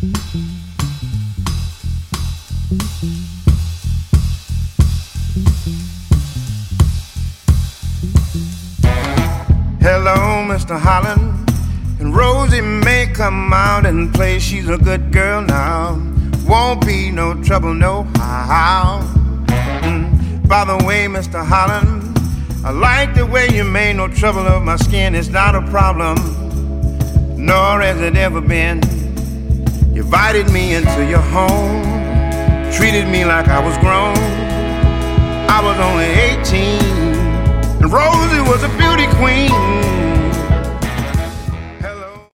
Hello, Mr. Holland. And Rosie may come out and play. She's a good girl now. Won't be no trouble, no how. By the way, Mr. Holland, I like the way you made no trouble of my skin. It's not a problem, nor has it ever been. You invited me into your home, treated me like I was grown. I was only 18, and Rosie was a beauty queen.